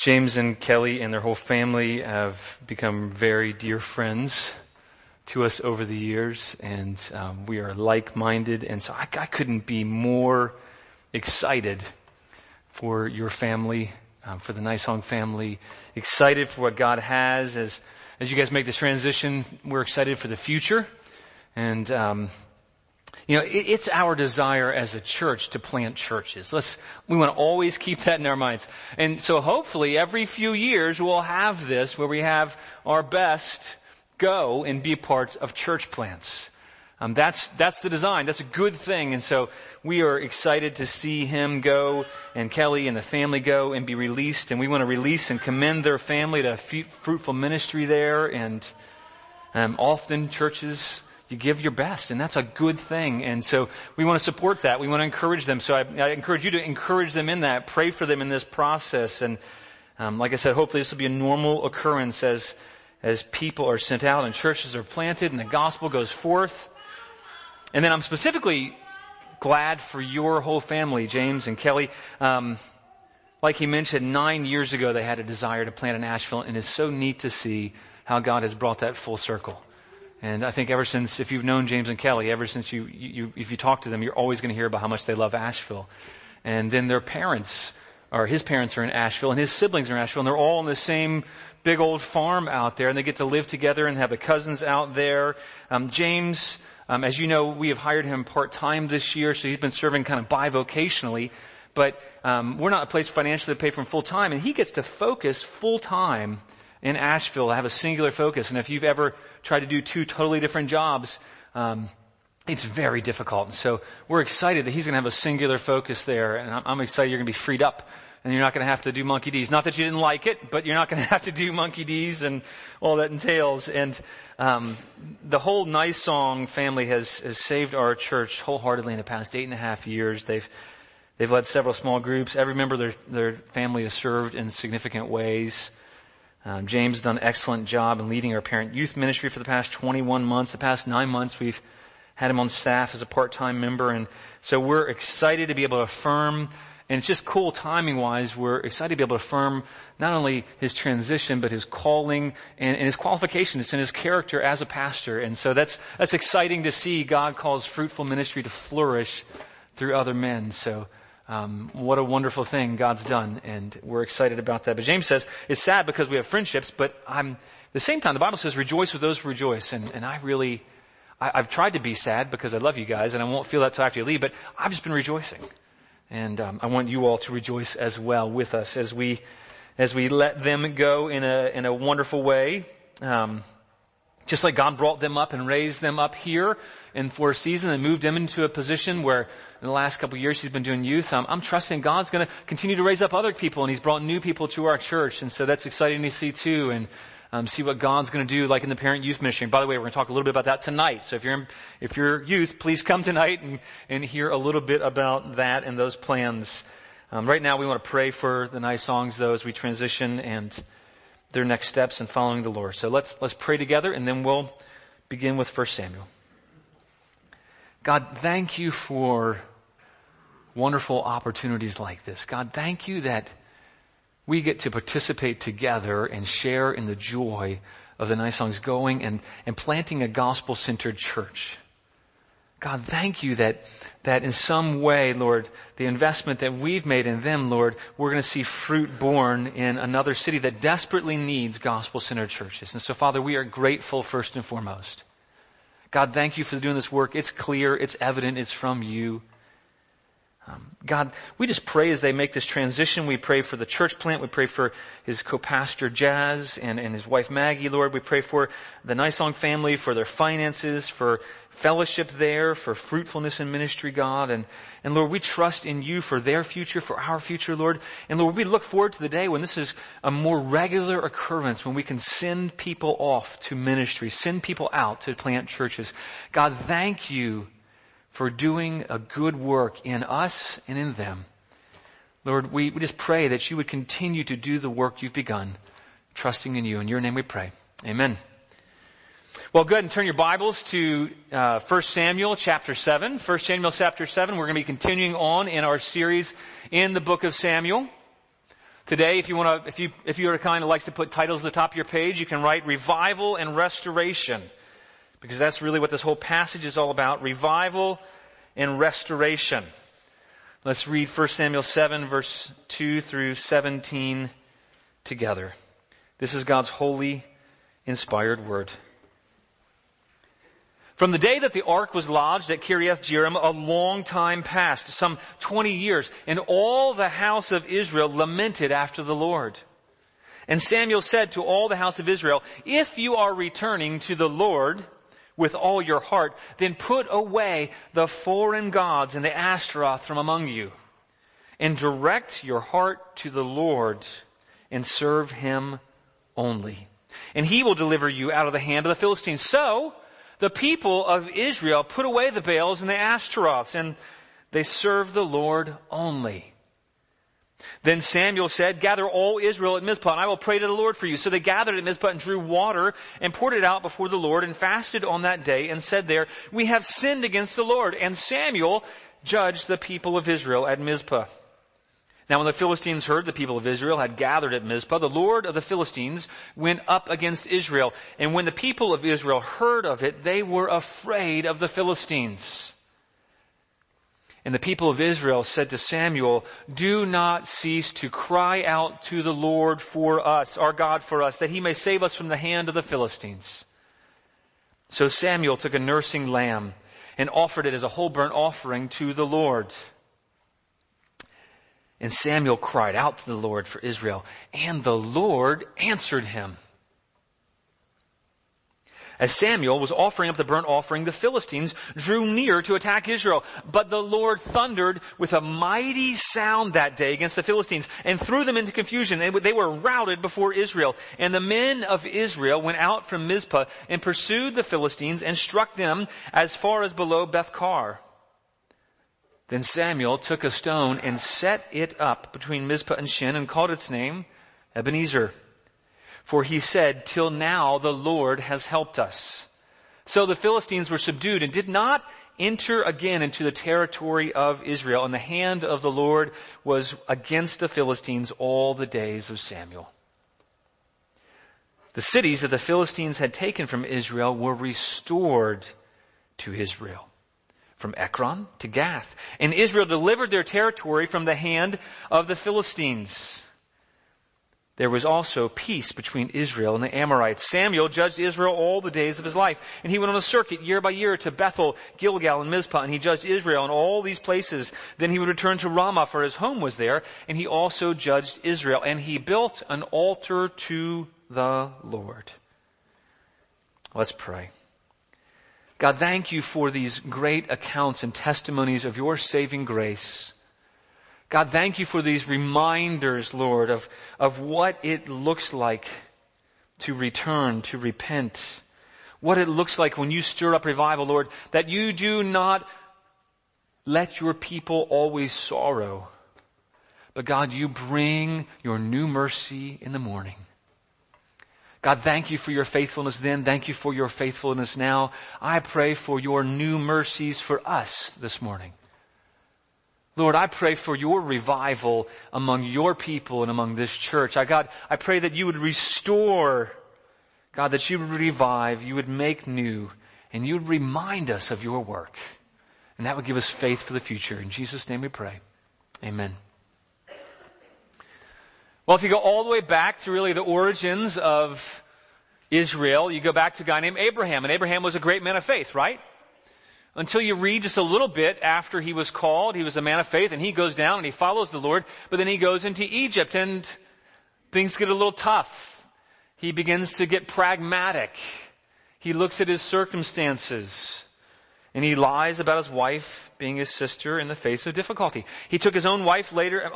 James and Kelly and their whole family have become very dear friends to us over the years, and we are like-minded, and so I couldn't be more excited for your family, for the Nisong family, excited for what God has as you guys make this transition. We're excited for the future, and it's our desire as a church to plant churches. We want to always keep that in our minds. And so hopefully every few years we'll have this where we have our best go and be part of church plants. That's the design. That's a good thing. And so we are excited to see him go and Kelly and the family go and be released. And we want to release and commend their family to fruitful ministry there. And often churches, you give your best, and that's a good thing. And so we want to support that. We want to encourage them. So I encourage you to encourage them in that. Pray for them in this process. And like I said, hopefully this will be a normal occurrence as people are sent out and churches are planted and the gospel goes forth. And then I'm specifically glad for your whole family, James and Kelly. Like he mentioned, 9 years ago they had a desire to plant in Asheville, and it's so neat to see how God has brought that full circle. And I think ever since, if you've known James and Kelly, ever since if you talk to them, you're always going to hear about how much they love Asheville. And then his parents are in Asheville, and his siblings are in Asheville, and they're all on the same big old farm out there, and they get to live together and have the cousins out there. James, as you know, we have hired him part-time this year, so he's been serving kind of bivocationally, but we're not a place financially to pay for him full-time, and he gets to focus full-time in Asheville, have a singular focus. And if you've ever tried to do two totally different jobs, it's very difficult. And so we're excited that he's going to have a singular focus there. And I'm excited you're going to be freed up and you're not going to have to do monkey D's. Not that you didn't like it, but you're not going to have to do monkey D's and all that entails. And the whole Nisong family has saved our church wholeheartedly in the past 8.5 years. They've led several small groups. Every member of their family has served in significant ways. James has done an excellent job in leading our parent youth ministry for the past 21 months. The past 9 months, we've had him on staff as a part-time member. And so we're excited to be able to affirm, and it's just cool timing-wise, we're excited to be able to affirm not only his transition, but his calling and his qualifications and his character as a pastor. And so that's exciting to see. God calls fruitful ministry to flourish through other men. So what a wonderful thing God's done, and we're excited about that. But James says it's sad because we have friendships, but at the same time, the Bible says rejoice with those who rejoice. And I've tried to be sad because I love you guys, and I won't feel that till after you leave, but I've just been rejoicing. And I want you all to rejoice as well with us as we let them go in a wonderful way. Just like God brought them up and raised them up here for a season and moved them into a position where in the last couple of years he's been doing youth. I'm trusting God's going to continue to raise up other people, and he's brought new people to our church. And so that's exciting to see too, and see what God's going to do, like in the parent youth ministry. And by the way, we're going to talk a little bit about that tonight. So if you're youth, please come tonight and hear a little bit about that and those plans. Right now we want to pray for the Nisongs though as we transition and their next steps in following the Lord. So let's pray together, and then we'll begin with 1 Samuel. God, thank you for wonderful opportunities like this. God, thank you that we get to participate together and share in the joy of the Nisongs going and planting a gospel-centered church. God, thank you that in some way, Lord, the investment that we've made in them, Lord, we're going to see fruit born in another city that desperately needs gospel-centered churches. And so, Father, we are grateful first and foremost. God, thank you for doing this work. It's clear, it's evident, it's from you. God, we just pray as they make this transition. We pray for the church plant. We pray for his co-pastor Jazz and his wife Maggie, Lord. We pray for the Nisong family, for their finances, for fellowship there, for fruitfulness in ministry, God. And Lord, we trust in you for their future, for our future, Lord. And Lord, we look forward to the day when this is a more regular occurrence, when we can send people off to ministry, send people out to plant churches. God, thank you for doing a good work in us and in them. Lord, we just pray that you would continue to do the work you've begun, trusting in you. In your name we pray. Amen. Well, go ahead and turn your Bibles to 1 Samuel chapter 7. 1 Samuel chapter 7, we're going to be continuing on in our series in the book of Samuel. Today, if you're the kind who likes to put titles at the top of your page, you can write Revival and Restoration, because that's really what this whole passage is all about, revival and restoration. Let's read 1 Samuel 7, verse 2 through 17 together. This is God's holy, inspired word. From the day that the ark was lodged at Kiriath Jearim, a long time passed, some 20 years, and all the house of Israel lamented after the Lord. And Samuel said to all the house of Israel, if you are returning to the Lord with all your heart, then put away the foreign gods and the Ashtaroth from among you, and direct your heart to the Lord and serve him only. And he will deliver you out of the hand of the Philistines. So the people of Israel put away the Baals and the Ashtaroths, and they served the Lord only. Then Samuel said, gather all Israel at Mizpah, and I will pray to the Lord for you. So they gathered at Mizpah and drew water and poured it out before the Lord and fasted on that day and said there, we have sinned against the Lord. And Samuel judged the people of Israel at Mizpah. Now when the Philistines heard the people of Israel had gathered at Mizpah, the Lord of the Philistines went up against Israel. And when the people of Israel heard of it, they were afraid of the Philistines. And the people of Israel said to Samuel, do not cease to cry out to the Lord for us, our God for us, that he may save us from the hand of the Philistines. So Samuel took a nursing lamb and offered it as a whole burnt offering to the Lord. And Samuel cried out to the Lord for Israel, and the Lord answered him. As Samuel was offering up the burnt offering, the Philistines drew near to attack Israel. But the Lord thundered with a mighty sound that day against the Philistines and threw them into confusion. They were routed before Israel. And the men of Israel went out from Mizpah and pursued the Philistines and struck them as far as below Beth-kar. Then Samuel took a stone and set it up between Mizpah and Shin and called its name Ebenezer. For he said, till now the Lord has helped us. So the Philistines were subdued and did not enter again into the territory of Israel. And the hand of the Lord was against the Philistines all the days of Samuel. The cities that the Philistines had taken from Israel were restored to Israel, from Ekron to Gath. And Israel delivered their territory from the hand of the Philistines. There was also peace between Israel and the Amorites. Samuel judged Israel all the days of his life. And he went on a circuit year by year to Bethel, Gilgal, and Mizpah. And he judged Israel in all these places. Then he would return to Ramah, for his home was there. And he also judged Israel. And he built an altar to the Lord. Let's pray. God, thank you for these great accounts and testimonies of your saving grace. God, thank you for these reminders, Lord, of what it looks like to return, to repent. What it looks like when you stir up revival, Lord, that you do not let your people always sorrow. But God, you bring your new mercy in the morning. God, thank you for your faithfulness then. Thank you for your faithfulness now. I pray for your new mercies for us this morning. Lord, I pray for your revival among your people and among this church. God, I pray that you would restore, God, that you would revive, you would make new, and you would remind us of your work. And that would give us faith for the future. In Jesus' name we pray. Amen. Well, if you go all the way back to really the origins of Israel, you go back to a guy named Abraham. And Abraham was a great man of faith, right? Until you read just a little bit after he was called, he was a man of faith, and he goes down and he follows the Lord, but then he goes into Egypt and things get a little tough. He begins to get pragmatic. He looks at his circumstances and he lies about his wife being his sister in the face of difficulty. He took his own wife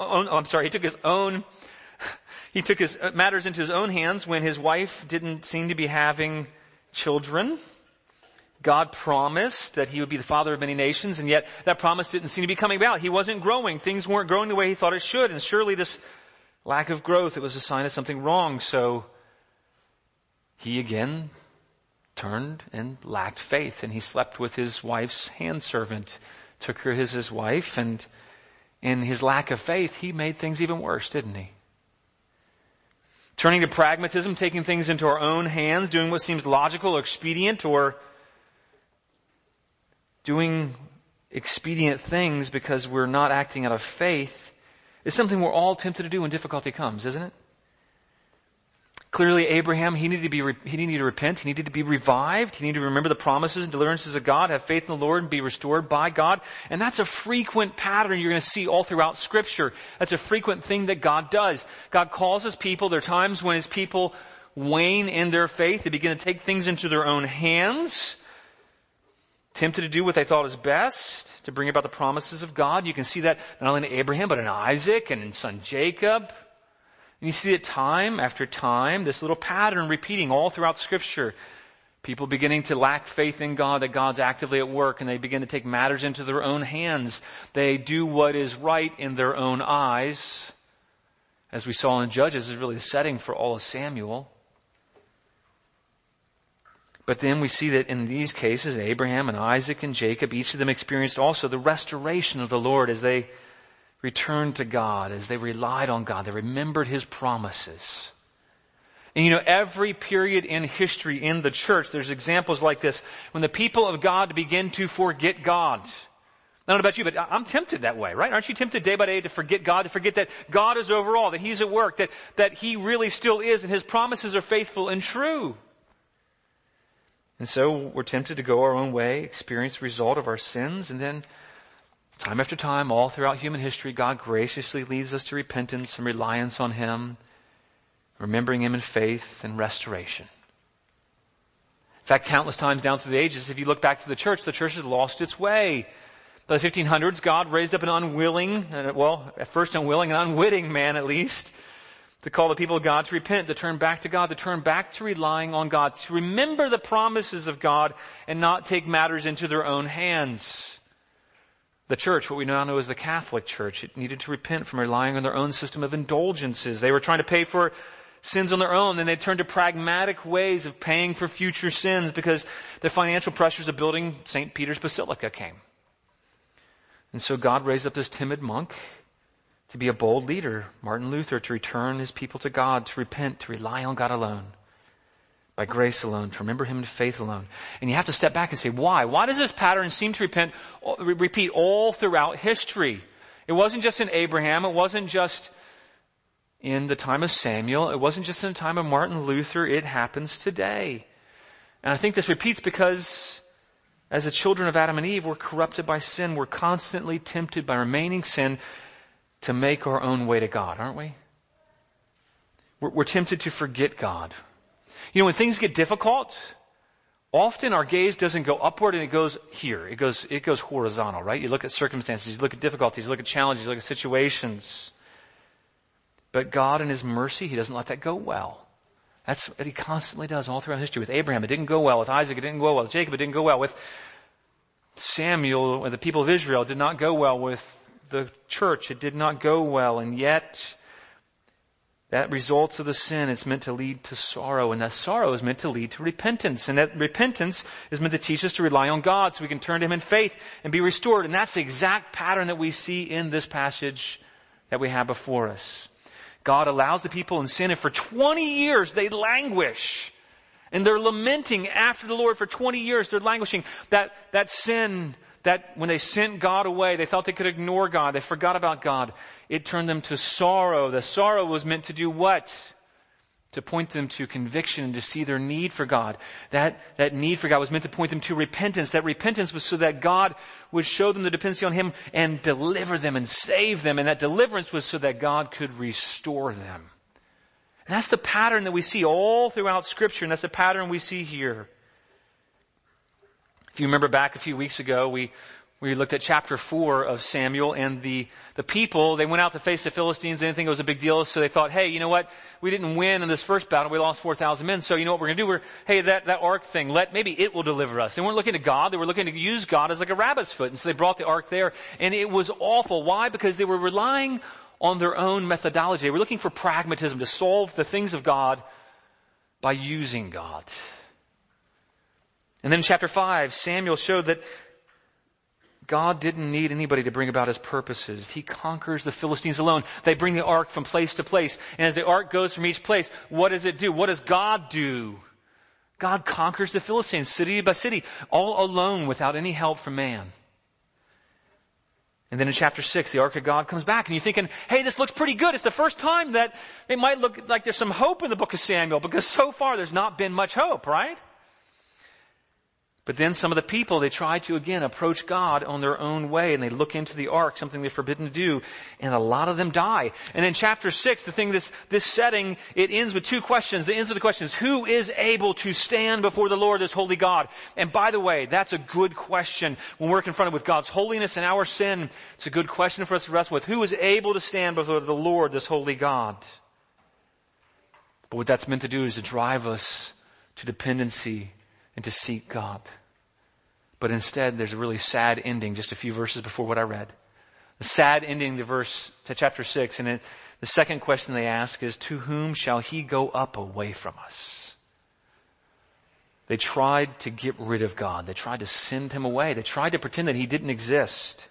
he took his matters into his own hands when his wife didn't seem to be having children. God promised that he would be the father of many nations, and yet that promise didn't seem to be coming about. He wasn't growing. Things weren't growing the way he thought it should, and surely this lack of growth, it was a sign of something wrong. So he again turned and lacked faith, and he slept with his wife's handservant, took her as his wife, and in his lack of faith, he made things even worse, didn't he? Turning to pragmatism, taking things into our own hands, doing what seems logical or expedient, or doing expedient things because we're not acting out of faith, is something we're all tempted to do when difficulty comes, isn't it? Clearly, Abraham, he needed to repent. He needed to be revived. He needed to remember the promises and deliverances of God, have faith in the Lord, and be restored by God. And that's a frequent pattern you're going to see all throughout Scripture. That's a frequent thing that God does. God calls His people. There are times when His people wane in their faith. They begin to take things into their own hands, tempted to do what they thought was best to bring about the promises of God. You can see that not only in Abraham, but in Isaac and in son Jacob. And you see it time after time, this little pattern repeating all throughout Scripture. People beginning to lack faith in God, that God's actively at work, and they begin to take matters into their own hands. They do what is right in their own eyes. As we saw in Judges, is really the setting for all of Samuel. But then we see that in these cases, Abraham and Isaac and Jacob, each of them experienced also the restoration of the Lord as they returned to God, as they relied on God. They remembered His promises. And every period in history in the church, there's examples like this, when the people of God begin to forget God. I don't know about you, but I'm tempted that way, right? Aren't you tempted day by day to forget God, to forget that God is over all, that He's at work, that He really still is, and His promises are faithful and true? And so we're tempted to go our own way, experience the result of our sins, and then time after time, all throughout human history, God graciously leads us to repentance and reliance on Him, remembering Him in faith and restoration. In fact, countless times down through the ages, if you look back to the church has lost its way. By the 1500s, God raised up an unwilling, at first unwilling, an unwitting man at least, to call the people of God to repent, to turn back to God, to turn back to relying on God, to remember the promises of God and not take matters into their own hands. The church, what we now know as the Catholic Church, it needed to repent from relying on their own system of indulgences. They were trying to pay for sins on their own. Then they turned to pragmatic ways of paying for future sins because the financial pressures of building St. Peter's Basilica came. And so God raised up this timid monk to be a bold leader, Martin Luther, to return his people to God, to repent, to rely on God alone, by grace alone, to remember Him in faith alone. And you have to step back and say, why? Why does this pattern seem to repeat all throughout history? It wasn't just in Abraham. It wasn't just in the time of Samuel. It wasn't just in the time of Martin Luther. It happens today. And I think this repeats because as the children of Adam and Eve, we're corrupted by sin. We're constantly tempted by remaining sin to make our own way to God, aren't we? We're tempted to forget God. When things get difficult, often our gaze doesn't go upward and it goes here. It goes horizontal, right? You look at circumstances, you look at difficulties, you look at challenges, you look at situations. But God in His mercy, He doesn't let that go well. That's what He constantly does all throughout history. With Abraham, it didn't go well. With Isaac, it didn't go well. With Jacob, it didn't go well. With Samuel, the people of Israel, it did not go well. With the church, it did not go well. And yet, that results of the sin, it's meant to lead to sorrow. And that sorrow is meant to lead to repentance. And that repentance is meant to teach us to rely on God so we can turn to Him in faith and be restored. And that's the exact pattern that we see in this passage that we have before us. God allows the people in sin, and for 20 years they languish. And they're lamenting after the Lord for 20 years. They're languishing. That sin, that when they sent God away, they thought they could ignore God. They forgot about God. It turned them to sorrow. The sorrow was meant to do what? To point them to conviction and to see their need for God. That need for God was meant to point them to repentance. That repentance was so that God would show them the dependency on Him and deliver them and save them. And that deliverance was so that God could restore them. And that's the pattern that we see all throughout Scripture, and that's the pattern we see here. If you remember back a few weeks ago, we looked at chapter 4 of Samuel, and the people, they went out to face the Philistines. They didn't think it was a big deal, so they thought, hey, you know what? We didn't win in this first battle. We lost 4,000 men, so you know what we're going to do? That ark thing, maybe it will deliver us. They weren't looking to God. They were looking to use God as like a rabbit's foot, and so they brought the ark there, and it was awful. Why? Because they were relying on their own methodology. They were looking for pragmatism to solve the things of God by using God. And then in chapter 5, Samuel showed that God didn't need anybody to bring about his purposes. He conquers the Philistines alone. They bring the ark from place to place. And as the ark goes from each place, what does it do? What does God do? God conquers the Philistines city by city, all alone without any help from man. And then in chapter 6, the ark of God comes back and you're thinking, hey, this looks pretty good. It's the first time that it might look like there's some hope in the book of Samuel, because so far there's not been much hope, right? But then some of the people, they try to again approach God on their own way, and they look into the ark, something they're forbidden to do, and a lot of them die. And in chapter 6, the thing, this setting, it ends with two questions. It ends with the questions, who is able to stand before the Lord, this holy God? And by the way, that's a good question when we're confronted with God's holiness and our sin. It's a good question for us to wrestle with. Who is able to stand before the Lord, this holy God? But what that's meant to do is to drive us to dependency and to seek God. But instead, there's a really sad ending just a few verses before what I read. The sad ending to chapter 6. And the second question they ask is, to whom shall he go up away from us? They tried to get rid of God. They tried to send him away. They tried to pretend that he didn't exist.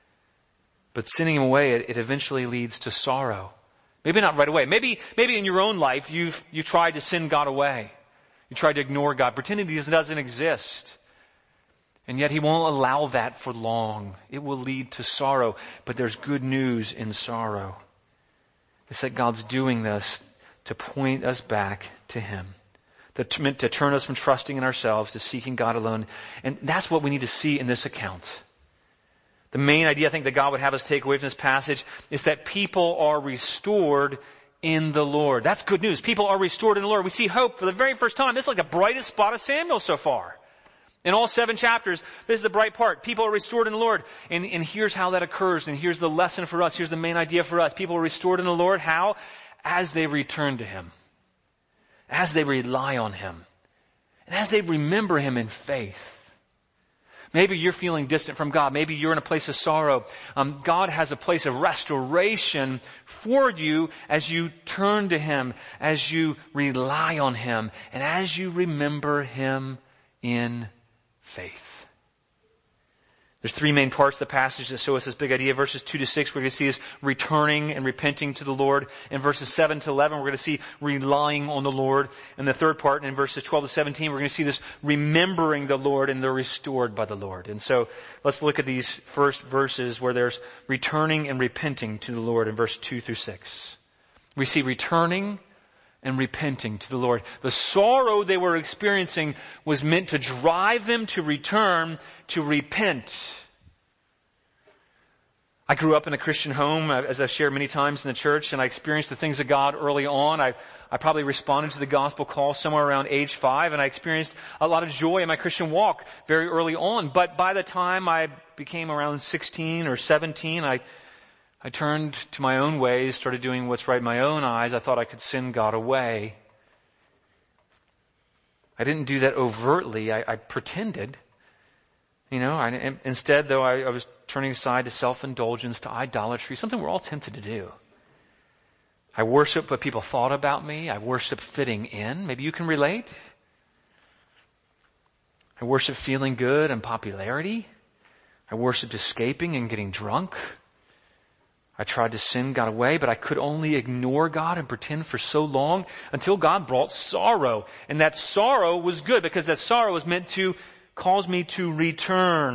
But sending him away, it eventually leads to sorrow. Maybe not right away. Maybe in your own life, you tried to send God away. You tried to ignore God, pretending he doesn't exist. And yet he won't allow that for long. It will lead to sorrow. But there's good news in sorrow. It's that God's doing this to point us back to him. That's meant to turn us from trusting in ourselves to seeking God alone. And that's what we need to see in this account. The main idea I think that God would have us take away from this passage is that people are restored in the Lord. That's good news. People are restored in the Lord. We see hope for the very first time. This is like the brightest spot of Samuel so far. In all 7 chapters, this is the bright part. People are restored in the Lord. And here's how that occurs. And here's the lesson for us. Here's the main idea for us. People are restored in the Lord. How? As they return to him. As they rely on him. And as they remember him in faith. Maybe you're feeling distant from God. Maybe you're in a place of sorrow. God has a place of restoration for you as you turn to him, as you rely on him, and as you remember him in faith. There's 3 main parts of the passage that show us this big idea. Verses 2 to 6, we're going to see is returning and repenting to the Lord. In verses 7 to 11, we're going to see relying on the Lord. And the third part, in verses 12 to 17, we're going to see this remembering the Lord, and they're restored by the Lord. And so let's look at these first verses where there's returning and repenting to the Lord in verse 2 through 6. We see returning and repenting to the Lord. The sorrow they were experiencing was meant to drive them to return, to repent. I grew up in a Christian home, as I've shared many times in the church, and I experienced the things of God early on. I probably responded to the gospel call somewhere around age 5, and I experienced a lot of joy in my Christian walk very early on. But by the time I became around 16 or 17, I turned to my own ways, started doing what's right in my own eyes. I thought I could send God away. I didn't do that overtly. I pretended. Instead, though, I was turning aside to self-indulgence, to idolatry, something we're all tempted to do. I worshiped what people thought about me. I worshiped fitting in. Maybe you can relate. I worshiped feeling good and popularity. I worshiped escaping and getting drunk. I tried to send God away, but I could only ignore God and pretend for so long until God brought sorrow. And that sorrow was good, because that sorrow was meant to cause me to return.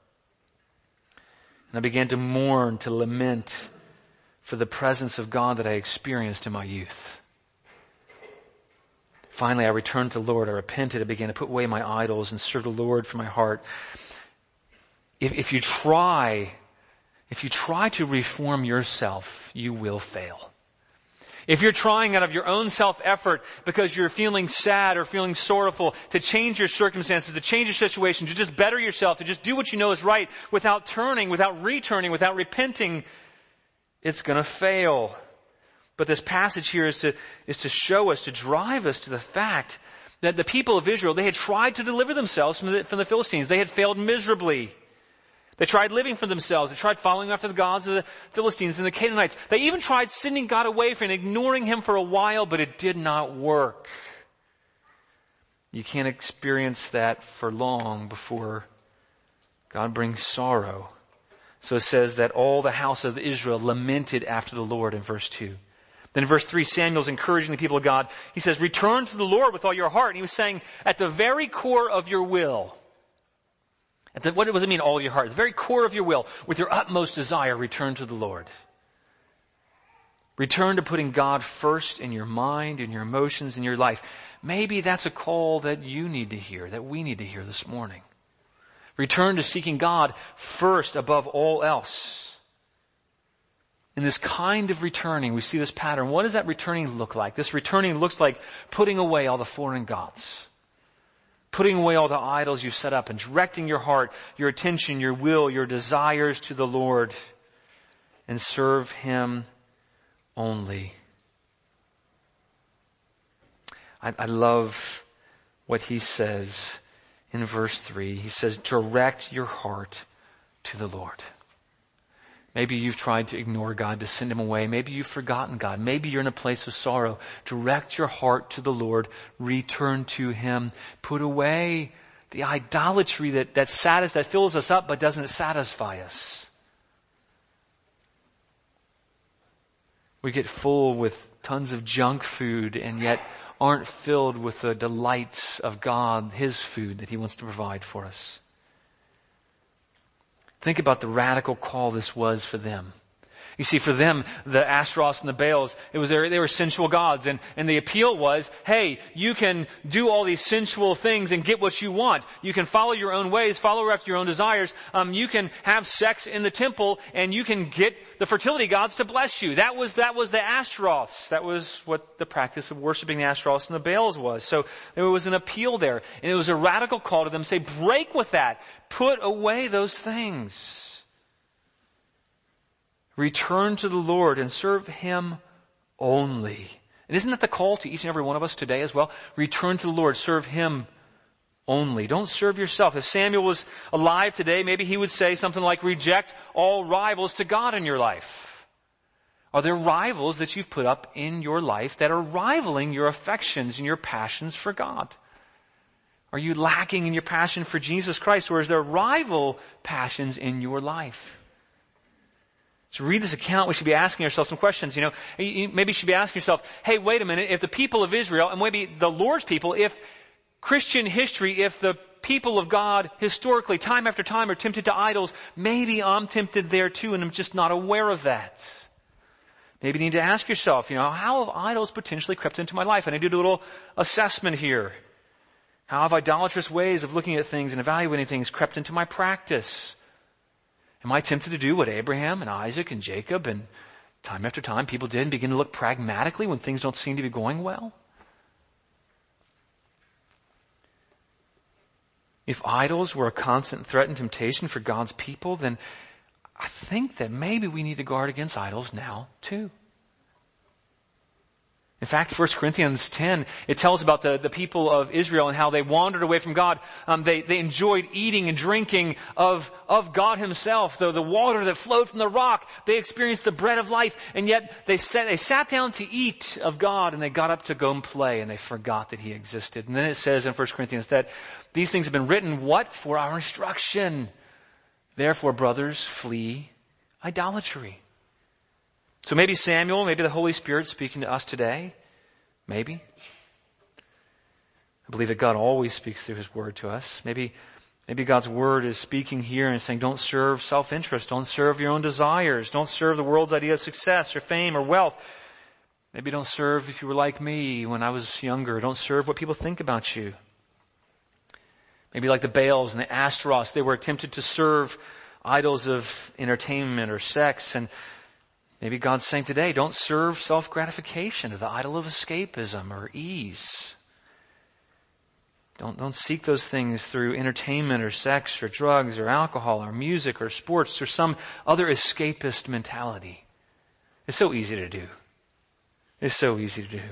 And I began to mourn, to lament for the presence of God that I experienced in my youth. Finally, I returned to the Lord. I repented. I began to put away my idols and serve the Lord from my heart. If you try to reform yourself, you will fail. If you're trying out of your own self-effort because you're feeling sad or feeling sorrowful to change your circumstances, to change your situation, to just better yourself, to just do what you know is right without turning, without returning, without repenting, it's going to fail. But this passage here is to show us, to drive us to the fact that the people of Israel, they had tried to deliver themselves from the Philistines. They had failed miserably. They tried living for themselves. They tried following after the gods of the Philistines and the Canaanites. They even tried sending God away from and ignoring him for a while, but it did not work. You can't experience that for long before God brings sorrow. So it says that all the house of Israel lamented after the Lord in verse 2. Then in verse 3, Samuel's encouraging the people of God. He says, return to the Lord with all your heart. And he was saying, at the very core of your will, what does it mean, all your heart? At the very core of your will, with your utmost desire, return to the Lord. Return to putting God first in your mind, in your emotions, in your life. Maybe that's a call that you need to hear, that we need to hear this morning. Return to seeking God first above all else. In this kind of returning, we see this pattern. What does that returning look like? This returning looks like putting away all the foreign gods. Putting away all the idols you set up and directing your heart, your attention, your will, your desires to the Lord and serve Him only. I love what he says in verse 3. He says, direct your heart to the Lord. Maybe you've tried to ignore God, to send Him away. Maybe you've forgotten God. Maybe you're in a place of sorrow. Direct your heart to the Lord. Return to Him. Put away the idolatry that fills us up but doesn't satisfy us. We get full with tons of junk food and yet aren't filled with the delights of God, His food that He wants to provide for us. Think about the radical call this was for them. You see, for them, the Ashtaroths and the Baals, they were sensual gods. And the appeal was, hey, you can do all these sensual things and get what you want. You can follow your own ways, follow after your own desires. You can have sex in the temple and you can get the fertility gods to bless you. That was the Ashtaroths. That was what the practice of worshiping the Ashtaroths and the Baals was. So there was an appeal there. And it was a radical call to them, say, break with that. Put away those things. Return to the Lord and serve Him only. And isn't that the call to each and every one of us today as well? Return to the Lord, serve Him only. Don't serve yourself. If Samuel was alive today, maybe he would say something like, reject all rivals to God in your life. Are there rivals that you've put up in your life that are rivaling your affections and your passions for God? Are you lacking in your passion for Jesus Christ, or is there rival passions in your life? So read this account, we should be asking ourselves some questions. Maybe you should be asking yourself, hey, wait a minute, if the people of Israel, and maybe the Lord's people, if Christian history, if the people of God historically, time after time, are tempted to idols, maybe I'm tempted there too, and I'm just not aware of that. Maybe you need to ask yourself, how have idols potentially crept into my life? And I did a little assessment here. How have idolatrous ways of looking at things and evaluating things crept into my practice? Am I tempted to do what Abraham and Isaac and Jacob and time after time people did and begin to look pragmatically when things don't seem to be going well? If idols were a constant threat and temptation for God's people, then I think that maybe we need to guard against idols now too. In fact, 1 Corinthians 10, it tells about the people of Israel and how they wandered away from God. They enjoyed eating and drinking of God Himself, the water that flowed from the rock. They experienced the bread of life, and yet they sat down to eat of God, and they got up to go and play, and they forgot that He existed. And then it says in 1 Corinthians that these things have been written, what? For our instruction. Therefore, brothers, flee idolatry. So maybe Samuel, maybe the Holy Spirit speaking to us today. Maybe. I believe that God always speaks through His Word to us. Maybe God's Word is speaking here and saying, don't serve self-interest. Don't serve your own desires. Don't serve the world's idea of success or fame or wealth. Maybe don't serve if you were like me when I was younger. Don't serve what people think about you. Maybe like the Baals and the Ashtaroths, they were tempted to serve idols of entertainment or sex, and maybe God's saying today, don't serve self-gratification or the idol of escapism or ease. Don't seek those things through entertainment or sex or drugs or alcohol or music or sports or some other escapist mentality. It's so easy to do. It's so easy to do.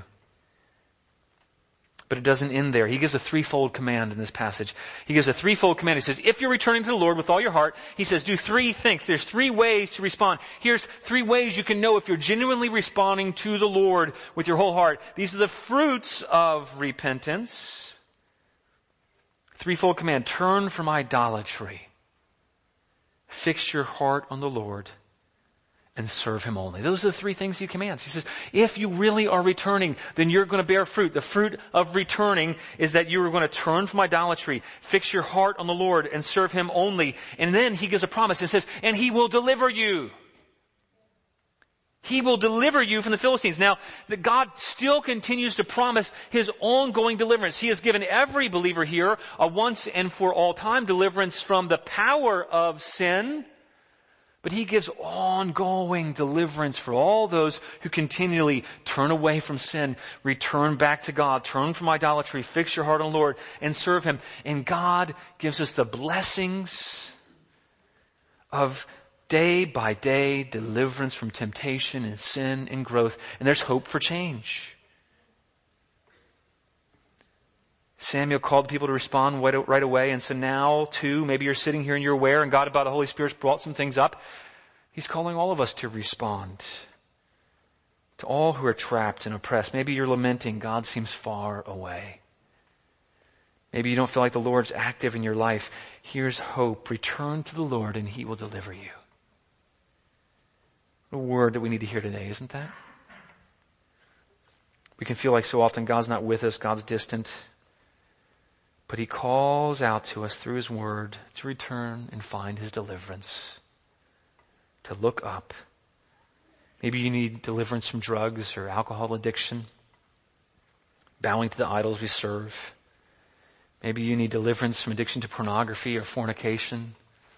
But it doesn't end there. He gives a threefold command in this passage. He gives a threefold command. He says, if you're returning to the Lord with all your heart, He says, do three things. There's three ways to respond. Here's three ways you can know if you're genuinely responding to the Lord with your whole heart. These are the fruits of repentance. Threefold command, turn from idolatry. Fix your heart on the Lord and serve him only. Those are the three things he commands. He says, if you really are returning, then you're going to bear fruit. The fruit of returning is that you are going to turn from idolatry, fix your heart on the Lord and serve him only. And then he gives a promise and says, and he will deliver you. He will deliver you from the Philistines. Now, God still continues to promise his ongoing deliverance. He has given every believer here a once and for all time deliverance from the power of sin. But he gives ongoing deliverance for all those who continually turn away from sin, return back to God, turn from idolatry, fix your heart on the Lord, and serve him. And God gives us the blessings of day by day deliverance from temptation and sin and growth. And there's hope for change. Samuel called the people to respond right away. And so now, too, maybe you're sitting here and you're aware, and God, by the Holy Spirit, brought some things up. He's calling all of us to respond. To all who are trapped and oppressed. Maybe you're lamenting, God seems far away. Maybe you don't feel like the Lord's active in your life. Here's hope. Return to the Lord and he will deliver you. What a word that we need to hear today, isn't that? We can feel like so often God's not with us, God's distant. But he calls out to us through his word to return and find his deliverance. To look up. Maybe you need deliverance from drugs or alcohol addiction. Bowing to the idols we serve. Maybe you need deliverance from addiction to pornography or fornication.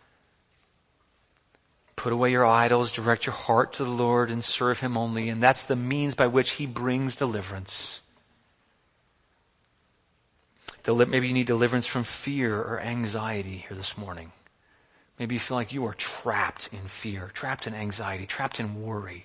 Put away your idols, direct your heart to the Lord and serve him only. And that's the means by which he brings deliverance. Maybe you need deliverance from fear or anxiety here this morning. Maybe you feel like you are trapped in fear, trapped in anxiety, trapped in worry.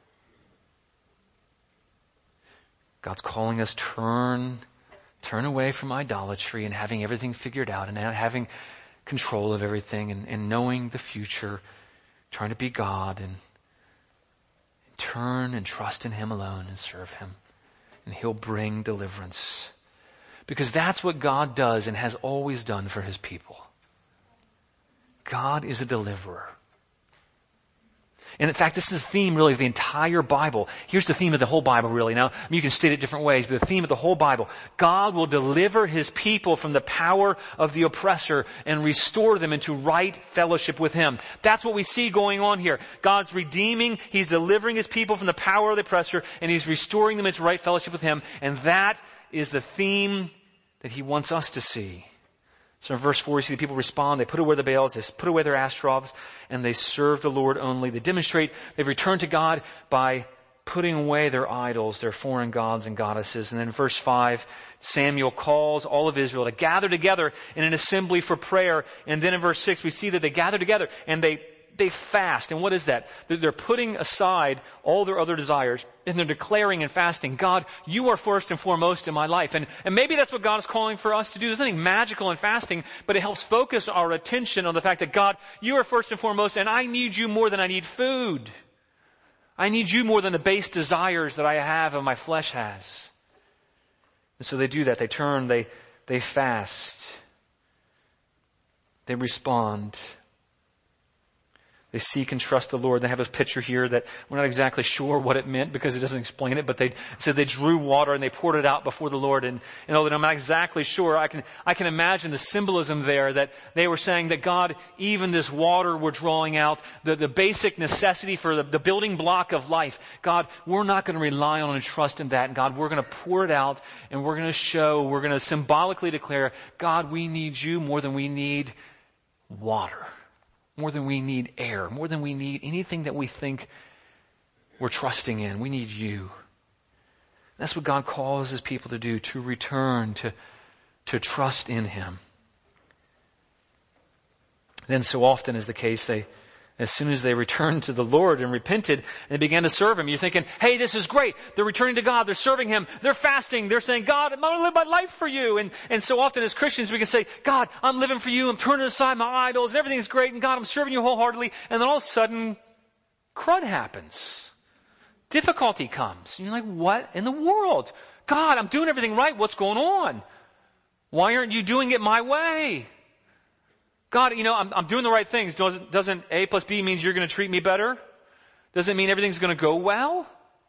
God's calling us turn away from idolatry and having everything figured out and having control of everything and knowing the future, trying to be God and turn and trust in him alone and serve him. And he'll bring deliverance. Because that's what God does and has always done for his people. God is a deliverer. And in fact, this is the theme really of the entire Bible. Here's the theme of the whole Bible really. Now, you can state it different ways, but the theme of the whole Bible. God will deliver his people from the power of the oppressor and restore them into right fellowship with him. That's what we see going on here. God's redeeming, he's delivering his people from the power of the oppressor, and he's restoring them into right fellowship with him. And that is the theme that he wants us to see. So in verse 4, you see the people respond. They put away the Baals, they put away their Ashtaroths, and they serve the Lord only. They demonstrate they've returned to God by putting away their idols, their foreign gods and goddesses. And then in verse 5, Samuel calls all of Israel to gather together in an assembly for prayer. And then in verse 6, we see that they gather together and they fast. And what is that? They're putting aside all their other desires and they're declaring and fasting, God, you are first and foremost in my life. And maybe that's what God is calling for us to do. There's nothing magical in fasting, but it helps focus our attention on the fact that God, you are first and foremost, and I need you more than I need food. I need you more than the base desires that I have and my flesh has. And so they do that. They turn, they fast. They respond. They seek and trust the Lord. They have this picture here that we're not exactly sure what it meant because it doesn't explain it, but it said they drew water and they poured it out before the Lord. And although I'm not exactly sure, I can imagine the symbolism there that they were saying that God, even this water we're drawing out, the basic necessity for the building block of life. God, we're not going to rely on and trust in that. And God, we're going to pour it out and we're going to symbolically declare, God, we need you more than we need water. More than we need air, more than we need anything that we think we're trusting in. We need you. That's what God calls his people to do, to return, to trust in him. Then so often is the case, as soon as they returned to the Lord and repented, and they began to serve him, you're thinking, hey, this is great. They're returning to God. They're serving him. They're fasting. They're saying, God, I'm going to live my life for you. And so often as Christians, we can say, God, I'm living for you. I'm turning aside my idols and everything's great. And God, I'm serving you wholeheartedly. And then all of a sudden, crud happens. Difficulty comes. And you're like, what in the world? God, I'm doing everything right. What's going on? Why aren't you doing it my way? God, I'm doing the right things. Doesn't A plus B means you're going to treat me better? Doesn't mean everything's going to go well?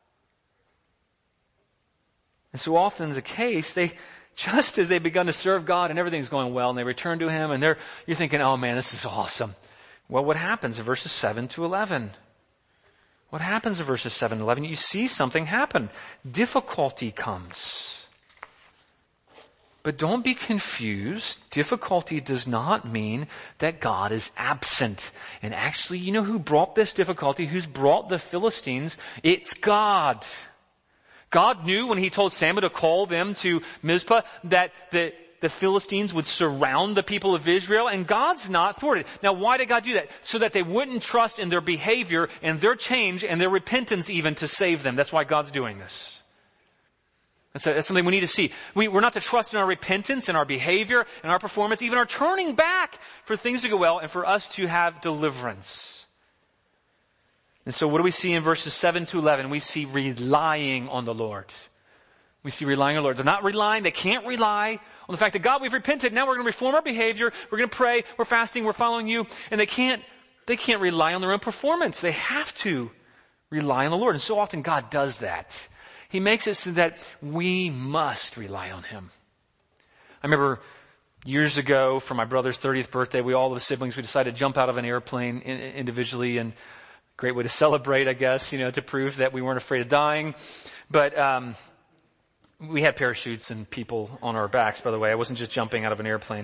And so often is the case, just as they've begun to serve God and everything's going well and they return to Him and you're thinking, oh man, this is awesome. Well, what happens in verses 7 to 11? What happens in verses 7 to 11? You see something happen. Difficulty comes. But don't be confused. Difficulty does not mean that God is absent. And actually, you know who brought this difficulty? Who's brought the Philistines? It's God. God knew when He told Samuel to call them to Mizpah that the Philistines would surround the people of Israel, and God's not thwarted. Now, why did God do that? So that they wouldn't trust in their behavior and their change and their repentance even to save them. That's why God's doing this. That's something we need to see. We're not to trust in our repentance and our behavior and our performance, even our turning back for things to go well and for us to have deliverance. And so what do we see in verses 7 to 11? We see relying on the Lord. We see relying on the Lord. They're not relying, they can't rely on the fact that God, we've repented, now we're going to reform our behavior, we're going to pray, we're fasting, we're following you, and they can't rely on their own performance. They have to rely on the Lord. And so often God does that. He makes it so that we must rely on Him. I remember years ago for my brother's 30th birthday, all the siblings, we decided to jump out of an airplane individually, and great way to celebrate, I guess, to prove that we weren't afraid of dying. But we had parachutes and people on our backs, by the way. I wasn't just jumping out of an airplane.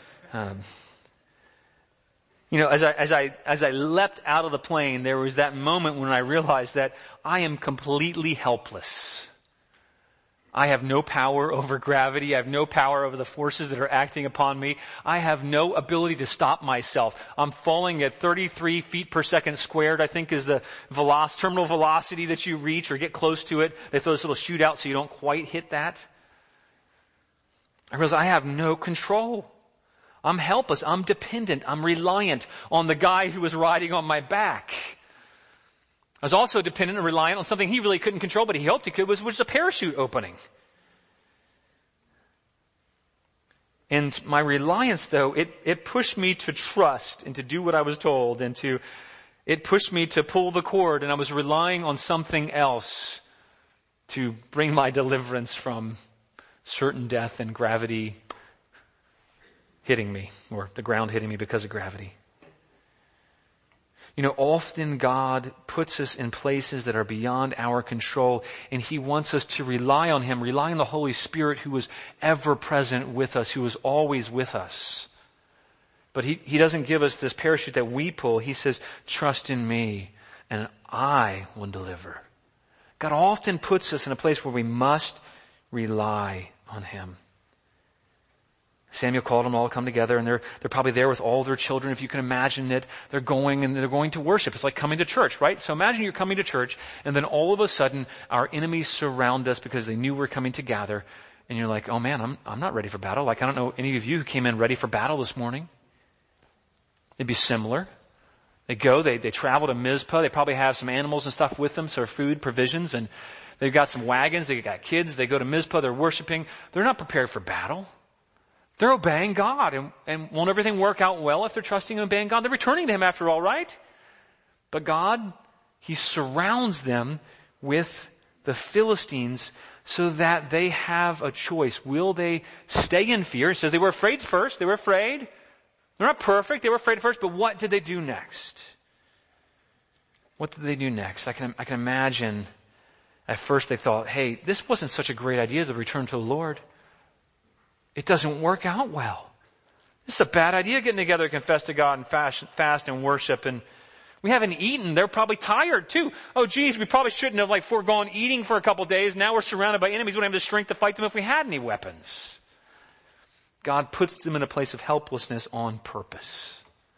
As I leapt out of the plane, there was that moment when I realized that I am completely helpless. I have no power over gravity. I have no power over the forces that are acting upon me. I have no ability to stop myself. I'm falling at 33 feet per second squared, I think is the terminal velocity that you reach or get close to it. They throw this little shootout so you don't quite hit that. I realize I have no control. I'm helpless. I'm dependent. I'm reliant on the guy who was riding on my back. I was also dependent and reliant on something he really couldn't control, but he hoped he could, which was a parachute opening. And my reliance, though, it pushed me to trust and to do what I was told, and it pushed me to pull the cord, and I was relying on something else to bring my deliverance from certain death and gravity hitting me, or the ground hitting me because of gravity. Often God puts us in places that are beyond our control, and He wants us to rely on Him, rely on the Holy Spirit who is ever present with us, who is always with us. But He doesn't give us this parachute that we pull. He says, trust in me, and I will deliver. God often puts us in a place where we must rely on Him. Samuel called them all to come together, and they're probably there with all their children. If you can imagine it, they're going to worship. It's like coming to church, right? So imagine you're coming to church, and then all of a sudden our enemies surround us because they knew we're coming to gather, and you're like, oh man, I'm not ready for battle. Like, I don't know any of you who came in ready for battle this morning. It'd be similar. They go, they travel to Mizpah. They probably have some animals and stuff with them, so food, provisions, and they've got some wagons. They've got kids. They go to Mizpah. They're worshiping. They're not prepared for battle. They're obeying God, and won't everything work out well if they're trusting and obeying God? They're returning to Him after all, right? But God, He surrounds them with the Philistines so that they have a choice. Will they stay in fear? It says they were afraid first. They were afraid. They're not perfect. They were afraid first, but what did they do next? What did they do next? I can imagine at first they thought, hey, this wasn't such a great idea to return to the Lord. It doesn't work out well. This is a bad idea, getting together to confess to God and fast and worship. And we haven't eaten. They're probably tired too. Oh geez, we probably shouldn't have foregone eating for a couple days. Now we're surrounded by enemies. We don't have the strength to fight them if we had any weapons. God puts them in a place of helplessness on purpose.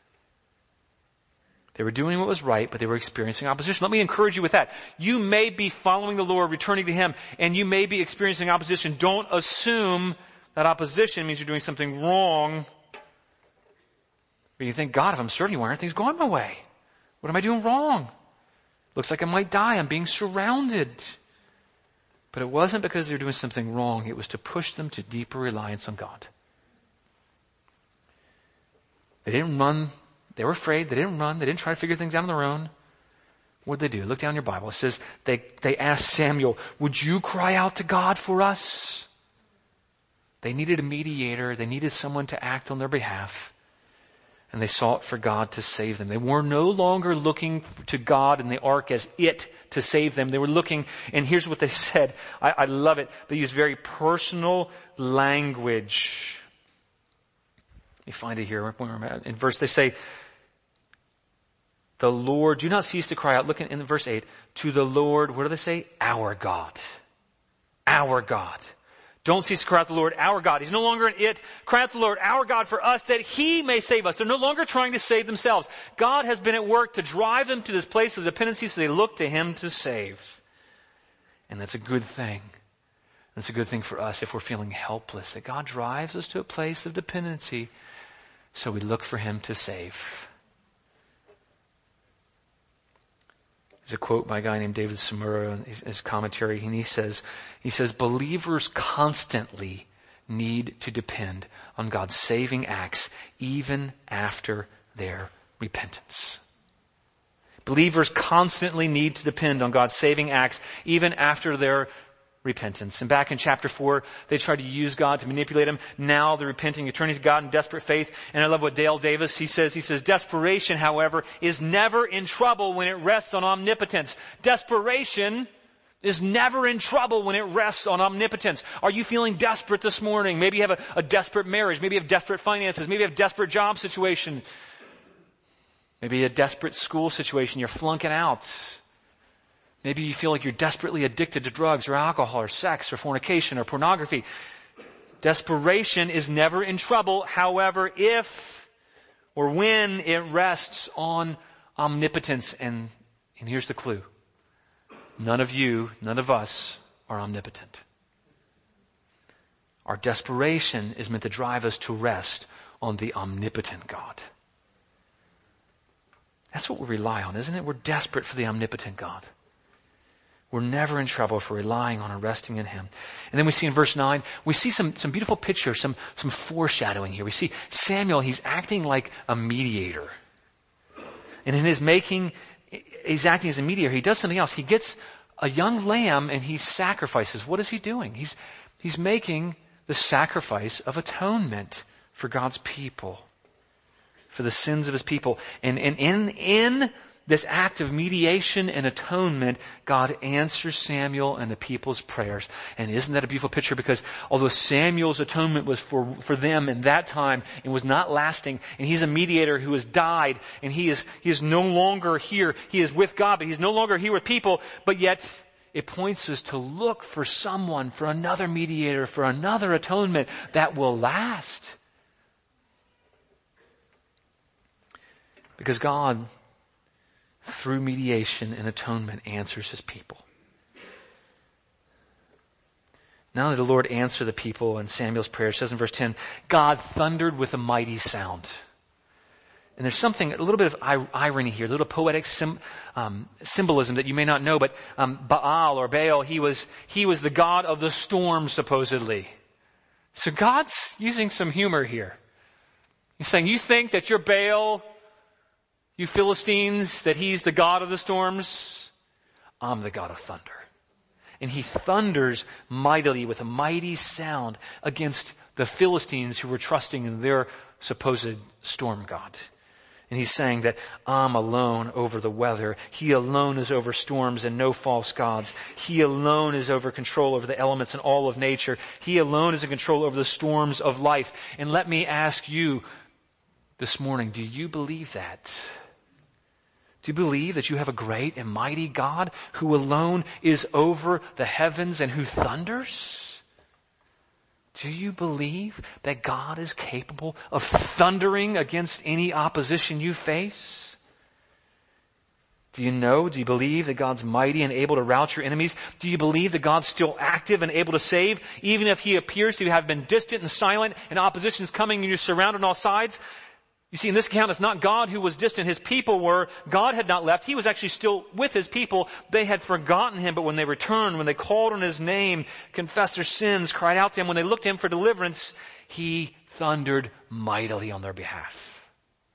They were doing what was right, but they were experiencing opposition. Let me encourage you with that. You may be following the Lord, returning to Him, and you may be experiencing opposition. Don't assume that opposition means you're doing something wrong. But you think, God, if I'm serving you, why aren't things going my way? What am I doing wrong? Looks like I might die. I'm being surrounded. But it wasn't because they were doing something wrong. It was to push them to deeper reliance on God. They didn't run. They were afraid. They didn't run. They didn't try to figure things out on their own. What did they do? Look down your Bible. It says they asked Samuel, would you cry out to God for us? They needed a mediator. They needed someone to act on their behalf. And they sought for God to save them. They were no longer looking to God and the ark as it to save them. They were looking, and here's what they said. I love it. They used very personal language. Let me find it here. In verse, they say, the Lord, do not cease to cry out. Look in verse 8. To the Lord, what do they say? Our God. Our God. Don't cease to cry out to the Lord, our God. He's no longer an it. Cry out to the Lord, our God, for us, that He may save us. They're no longer trying to save themselves. God has been at work to drive them to this place of dependency, so they look to Him to save. And that's a good thing. That's a good thing for us if we're feeling helpless, that God drives us to a place of dependency, so we look for Him to save. There's a quote by a guy named David Samura in his commentary, and he says, believers constantly need to depend on God's saving acts even after their repentance. Believers constantly need to depend on God's saving acts even after their repentance. And back in chapter 4, they tried to use God to manipulate them. Now they're repenting, turning to God in desperate faith. And I love what Dale Davis, he says, desperation, however, is never in trouble when it rests on omnipotence. Desperation is never in trouble when it rests on omnipotence. Are you feeling desperate this morning? Maybe you have a desperate marriage. Maybe you have desperate finances. Maybe you have a desperate job situation. Maybe a desperate school situation. You're flunking out. Maybe you feel like you're desperately addicted to drugs or alcohol or sex or fornication or pornography. Desperation is never in trouble, however, if or when it rests on omnipotence. And here's the clue. None of us are omnipotent. Our desperation is meant to drive us to rest on the omnipotent God. That's what we rely on, isn't it? We're desperate for the omnipotent God. We're never in trouble for relying on and resting in Him. And then we see in verse 9, we see some beautiful pictures, some foreshadowing here. We see Samuel, he's acting like a mediator. And in his he's acting as a mediator. He does something else. He gets a young lamb and he sacrifices. What is he doing? He's making the sacrifice of atonement for God's people, for the sins of His people. And in this act of mediation and atonement, God answers Samuel and the people's prayers. And isn't that a beautiful picture? Because although Samuel's atonement was for them in that time and was not lasting, and he's a mediator who has died, and he is no longer here. He is with God, but he's no longer here with people. But yet, it points us to look for someone, for another mediator, for another atonement that will last. Because God, through mediation and atonement, answers His people. Not only did the Lord answer the people in Samuel's prayer, it says in verse 10, God thundered with a mighty sound. And there's a little bit of irony here, a little poetic symbolism that you may not know, but Baal or Baal, he was the god of the storm, supposedly. So God's using some humor here. He's saying, you think that you're Baal, you Philistines, that he's the God of the storms? I'm the God of thunder. And He thunders mightily with a mighty sound against the Philistines who were trusting in their supposed storm god. And He's saying that I'm alone over the weather. He alone is over storms and no false gods. He alone is over control over the elements and all of nature. He alone is in control over the storms of life. And let me ask you this morning, do you believe that? Do you believe that you have a great and mighty God who alone is over the heavens and who thunders? Do you believe that God is capable of thundering against any opposition you face? Do you believe that God's mighty and able to rout your enemies? Do you believe that God's still active and able to save, even if He appears to have been distant and silent and opposition is coming and you're surrounded on all sides? You see, in this account, it's not God who was distant. His people were. God had not left. He was actually still with His people. They had forgotten Him, but when they returned, when they called on His name, confessed their sins, cried out to Him, when they looked to Him for deliverance, He thundered mightily on their behalf.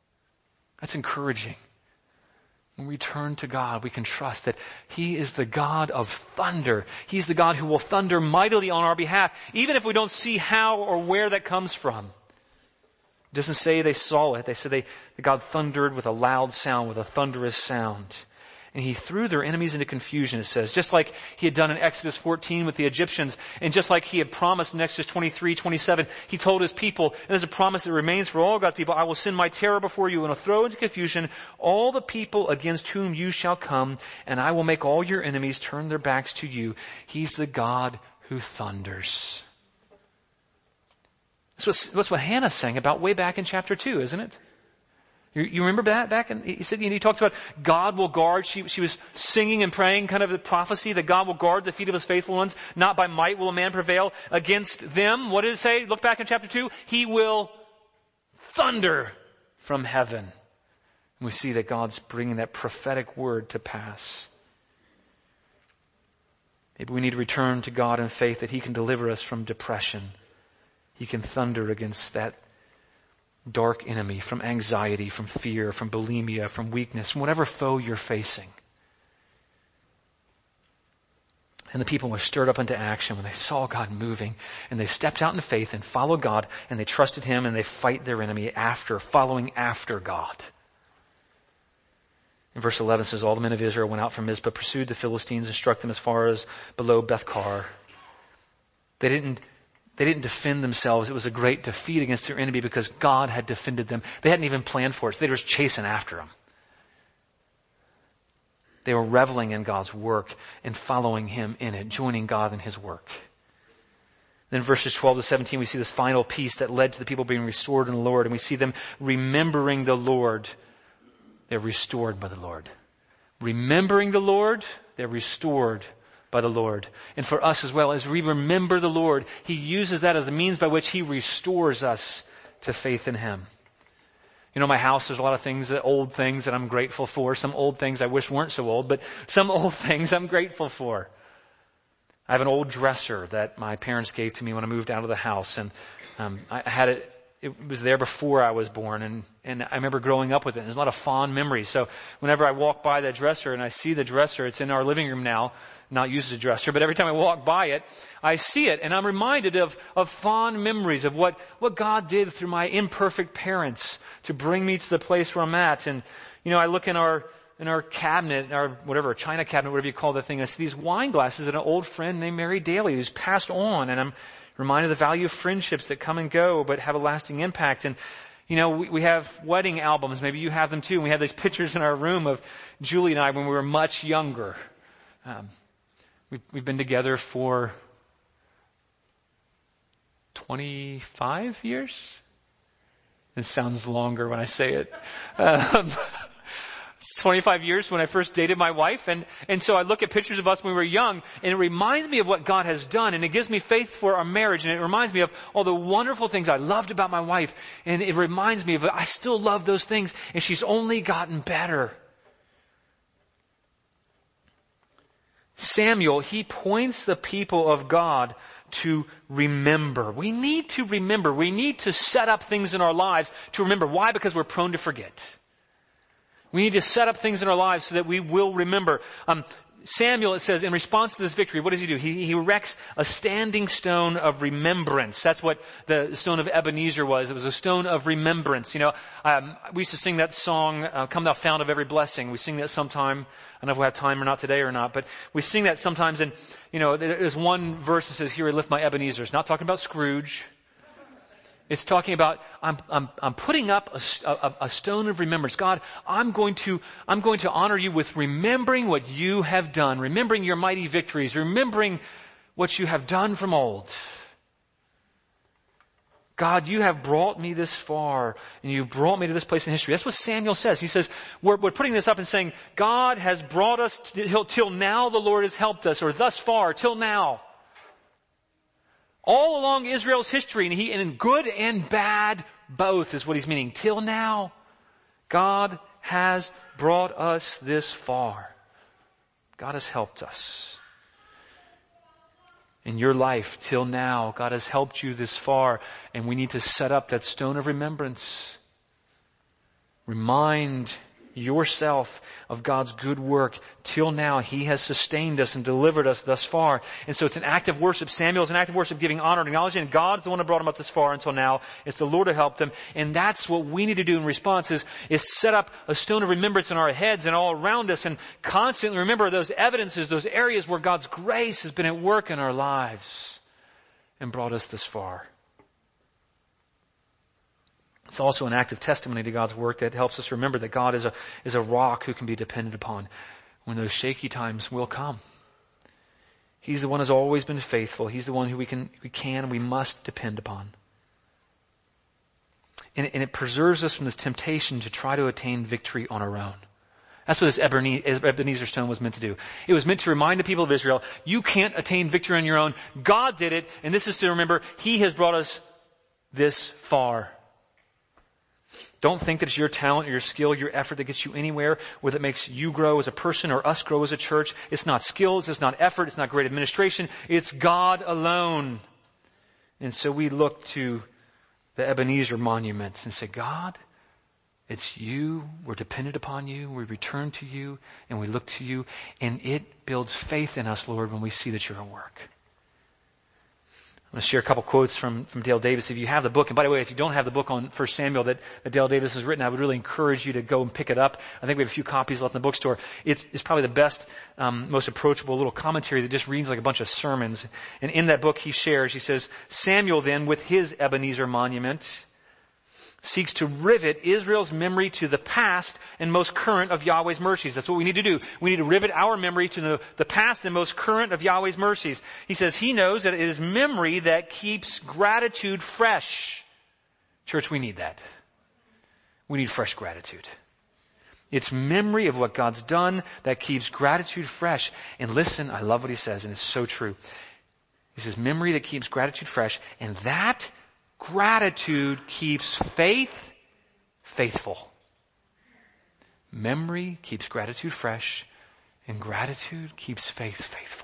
That's encouraging. When we turn to God, we can trust that He is the God of thunder. He's the God who will thunder mightily on our behalf, even if we don't see how or where that comes from. It doesn't say they saw it. They said that God thundered with a loud sound, with a thunderous sound. And He threw their enemies into confusion, it says, just like He had done in Exodus 14 with the Egyptians, and just like He had promised in Exodus 23:27, He told His people, and there's a promise that remains for all God's people, I will send my terror before you and will throw into confusion all the people against whom you shall come, and I will make all your enemies turn their backs to you. He's the God who thunders. That's what Hannah sang about way back in chapter 2, isn't it? You remember that back? And he said, he talks about God will guard. She was singing and praying kind of the prophecy that God will guard the feet of His faithful ones. Not by might will a man prevail against them. What did it say? Look back in chapter 2. He will thunder from heaven. And we see that God's bringing that prophetic word to pass. Maybe we need to return to God in faith that He can deliver us from depression. He can thunder against that dark enemy, from anxiety, from fear, from bulimia, from weakness, from whatever foe you're facing. And the people were stirred up into action when they saw God moving, and they stepped out in faith and followed God, and they trusted Him, and they fight their enemy following after God. In verse 11 it says, all the men of Israel went out from Mizpah, pursued the Philistines, and struck them as far as below Bethkar. They didn't defend themselves. It was a great defeat against their enemy because God had defended them. They hadn't even planned for it, so they were just chasing after them. They were reveling in God's work and following Him in it, joining God in His work. Then verses 12 to 17, we see this final piece that led to the people being restored in the Lord, and we see them remembering the Lord. They're restored by the Lord. Remembering the Lord, they're restored by the Lord. And for us as well, as we remember the Lord, He uses that as a means by which He restores us to faith in Him. You know, my house, there's a lot of old things that I'm grateful for. Some old things I wish weren't so old, but some old things I'm grateful for. I have an old dresser that my parents gave to me when I moved out of the house, and I had it. It was there before I was born, and I remember growing up with it. There's a lot of fond memories. So whenever I walk by that dresser and I see the dresser, it's in our living room now, not used as a dresser, but every time I walk by it, I see it, and I'm reminded of fond memories of what God did through my imperfect parents to bring me to the place where I'm at. And, I look in our cabinet, our china cabinet, whatever you call the thing, I see these wine glasses that an old friend named Mary Daly who's passed on, and I'm reminded of the value of friendships that come and go but have a lasting impact. And, we have wedding albums. Maybe you have them too. And we have these pictures in our room of Julie and I when we were much younger. We've been together for 25 years. It sounds longer when I say it. 25 years when I first dated my wife. And so I look at pictures of us when we were young, and it reminds me of what God has done, and it gives me faith for our marriage, and it reminds me of all the wonderful things I loved about my wife, and it reminds me of I still love those things, and she's only gotten better. Samuel, he points the people of God to remember. We need to remember. We need to set up things in our lives to remember. Why? Because we're prone to forget. We need to set up things in our lives so that we will remember. Samuel, it says, in response to this victory, what does he do? He erects a standing stone of remembrance. That's what the stone of Ebenezer was. It was a stone of remembrance. We used to sing that song, Come Thou Fount of Every Blessing. We sing that sometime. I don't know if we'll have time or not today or not, but we sing that sometimes. And, there's one verse that says, here I lift my Ebenezer. It's not talking about Scrooge. It's talking about, I'm putting up a stone of remembrance. God, I'm going to honor you with remembering what you have done, remembering your mighty victories, remembering what you have done from old. God, you have brought me this far, and you've brought me to this place in history. That's what Samuel says. He says, we're putting this up and saying, God has brought us till now the Lord has helped us, or thus far, till now. All along Israel's history, and in good and bad, both is what he's meaning. Till now, God has brought us this far. God has helped us. In your life, till now, God has helped you this far, and we need to set up that stone of remembrance. Remind yourself of God's good work. Till now, He has sustained us and delivered us thus far. And so it's an act of worship. Samuel is an act of worship, giving honor and acknowledging God's the one who brought him up this far until now. It's the Lord who helped them. And that's what we need to do in response is set up a stone of remembrance in our heads and all around us and constantly remember those evidences, those areas where God's grace has been at work in our lives and brought us this far. It's also an act of testimony to God's work that helps us remember that God is a rock who can be depended upon when those shaky times will come. He's the one who's always been faithful. He's the one who we must depend upon. And it preserves us from this temptation to try to attain victory on our own. That's what this Ebenezer stone was meant to do. It was meant to remind the people of Israel, you can't attain victory on your own. God did it, and this is to remember, He has brought us this far. Don't think that it's your talent or your skill, your effort that gets you anywhere, or that makes you grow as a person or us grow as a church. It's not skills, it's not effort, it's not great administration. It's God alone. And so we look to the Ebenezer monuments and say, God, it's you. We're dependent upon you. We return to you and we look to you. And it builds faith in us, Lord, when we see that you're at work. I'm going to share a couple quotes from Dale Davis. If you have the book, and by the way, if you don't have the book on 1 Samuel that Dale Davis has written, I would really encourage you to go and pick it up. I think we have a few copies left in the bookstore. It's probably the best, most approachable little commentary that just reads like a bunch of sermons. And in that book he says, Samuel then, with his Ebenezer monument, seeks to rivet Israel's memory to the past and most current of Yahweh's mercies. That's what we need to do. We need to rivet our memory to the past and most current of Yahweh's mercies. He says he knows that it is memory that keeps gratitude fresh. Church, we need that. We need fresh gratitude. It's memory of what God's done that keeps gratitude fresh. And listen, I love what he says, and it's so true. He says memory that keeps gratitude fresh, and that gratitude keeps faith faithful. Memory keeps gratitude fresh, and gratitude keeps faith faithful.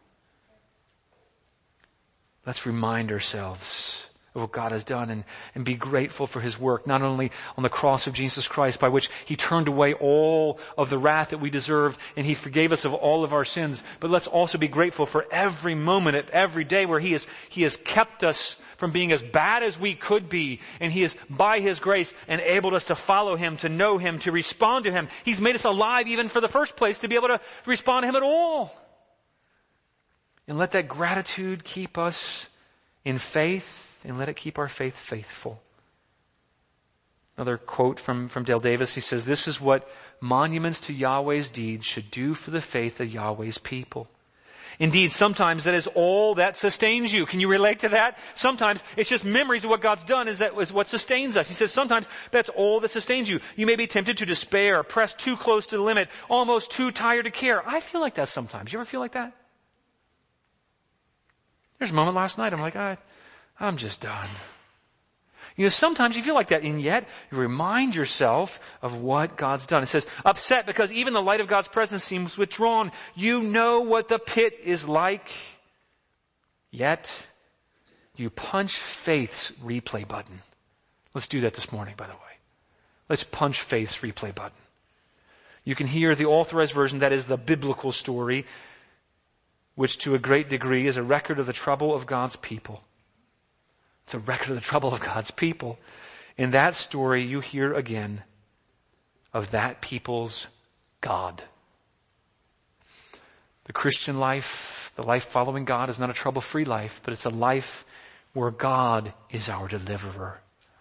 Let's remind ourselves of what God has done and be grateful for His work, not only on the cross of Jesus Christ, by which He turned away all of the wrath that we deserved and He forgave us of all of our sins, but let's also be grateful for every moment of every day where He has kept us from being as bad as we could be, and He has, by His grace, enabled us to follow Him, to know Him, to respond to Him. He's made us alive even for the first place to be able to respond to Him at all. And let that gratitude keep us in faith, and let it keep our faith faithful. Another quote from Dale Davis, he says, this is what monuments to Yahweh's deeds should do for the faith of Yahweh's people. Indeed, sometimes that is all that sustains you. Can you relate to that? Sometimes it's just memories of what God's done is what sustains us. He says sometimes that's all that sustains you. You may be tempted to despair, pressed too close to the limit, almost too tired to care. I feel like that sometimes. You ever feel like that? There's a moment last night I'm like, I'm just done. You know, sometimes you feel like that, and yet you remind yourself of what God's done. It says, upset because even the light of God's presence seems withdrawn. You know what the pit is like, yet you punch faith's replay button. Let's do that this morning, by the way. Let's punch faith's replay button. You can hear the authorized version, that is the biblical story, which to a great degree is a record of the trouble of God's people. It's a record of the trouble of God's people. In that story, you hear again of that people's God. The Christian life, the life following God, is not a trouble-free life, but it's a life where God is our deliverer.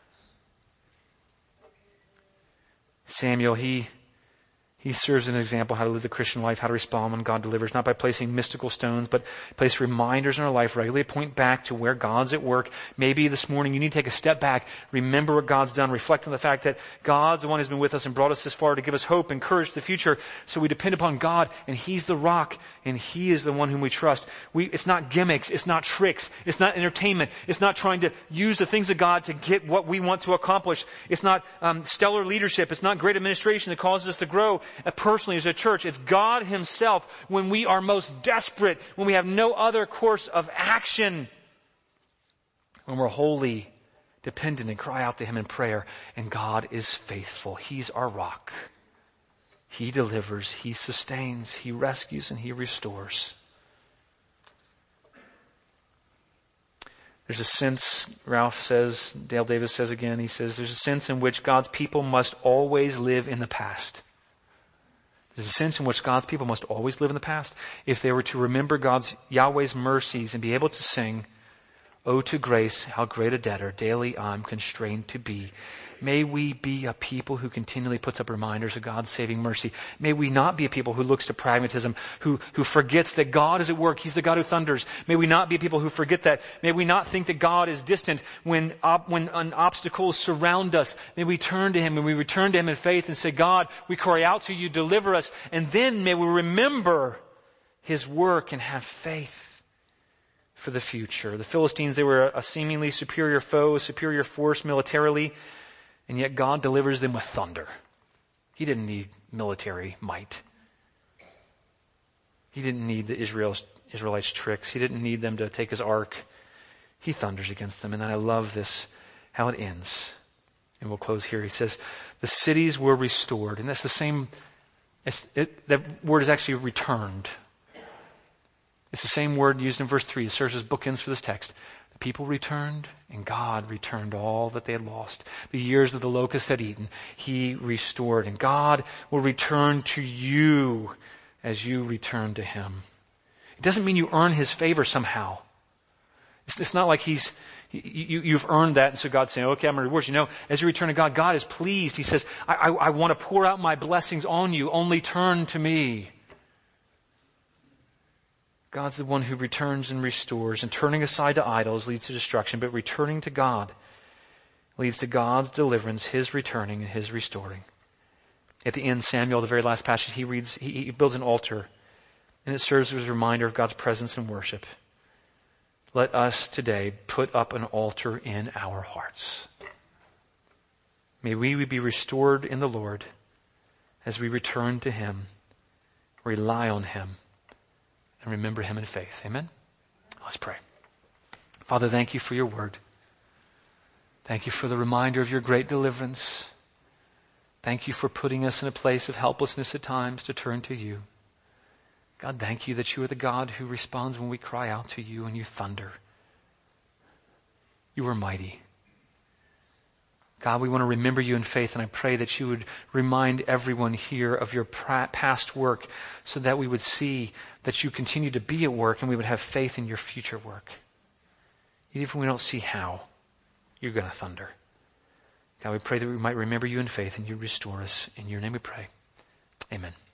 Samuel, he serves as an example how to live the Christian life, how to respond when God delivers, not by placing mystical stones, but place reminders in our life, regularly point back to where God's at work. Maybe this morning you need to take a step back, remember what God's done, reflect on the fact that God's the one who's been with us and brought us this far to give us hope and courage to the future. So we depend upon God, and He's the rock, and He is the one whom we trust. It's not gimmicks, it's not tricks, it's not entertainment, it's not trying to use the things of God to get what we want to accomplish. It's not stellar leadership, it's not great administration that causes us to grow. Personally as a church, it's God Himself when we are most desperate, when we have no other course of action, when we're wholly dependent and cry out to him in prayer. And God is faithful. He's our rock. He delivers, he sustains, he rescues, and he restores. There's a sense, Ralph says, Dale Davis says again, he says, there's a sense in which God's people must always live in the past. There's a sense in which God's people must always live in the past. If they were to remember Yahweh's mercies and be able to sing, "Oh, to grace, how great a debtor daily I'm constrained to be." May we be a people who continually puts up reminders of God's saving mercy. May we not be a people who looks to pragmatism, who forgets that God is at work. He's the God who thunders. May we not be people who forget that. May we not think that God is distant when obstacles surround us. May we turn to him and we return to him in faith and say, God, we cry out to you, deliver us. And then may we remember his work and have faith for the future. The Philistines, they were a seemingly superior foe, a superior force militarily. And yet God delivers them with thunder. He didn't need military might. He didn't need the Israelites' tricks. He didn't need them to take his ark. He thunders against them. And I love this, how it ends. And we'll close here. He says, the cities were restored. And that's the same, that word is actually returned. It's the same word used in verse 3. It serves as bookends for this text. People returned, and God returned all that they had lost. The years that the locust had eaten, he restored. And God will return to you as you return to him. It doesn't mean you earn his favor somehow. It's not like you've earned that, and so God's saying, okay, I'm going to reward you. No, as you return to God, God is pleased. He says, I want to pour out my blessings on you. Only turn to me. God's the one who returns and restores, and turning aside to idols leads to destruction, but returning to God leads to God's deliverance, his returning and his restoring. At the end, Samuel, the very last passage, he builds an altar, and it serves as a reminder of God's presence and worship. Let us today put up an altar in our hearts. May we be restored in the Lord as we return to him, rely on him, and remember him in faith. Amen? Let's pray. Father, thank you for your word. Thank you for the reminder of your great deliverance. Thank you for putting us in a place of helplessness at times to turn to you. God, thank you that you are the God who responds when we cry out to you and you thunder. You are mighty. God, we want to remember you in faith, and I pray that you would remind everyone here of your past work so that we would see that you continue to be at work and we would have faith in your future work. Even if we don't see how, you're going to thunder. God, we pray that we might remember you in faith and you restore us. In your name we pray. Amen.